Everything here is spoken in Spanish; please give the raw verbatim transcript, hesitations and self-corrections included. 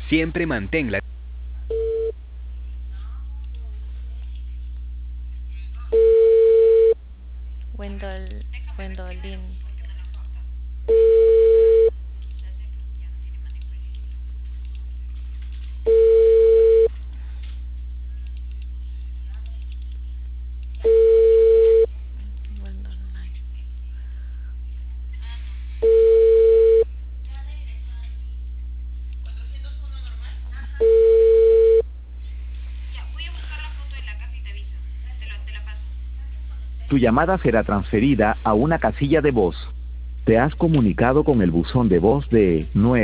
Siempre manténla. Wendol, Wendolin. Wendolin. Tu llamada será transferida a una casilla de voz. Te has comunicado con el buzón de voz de nueve.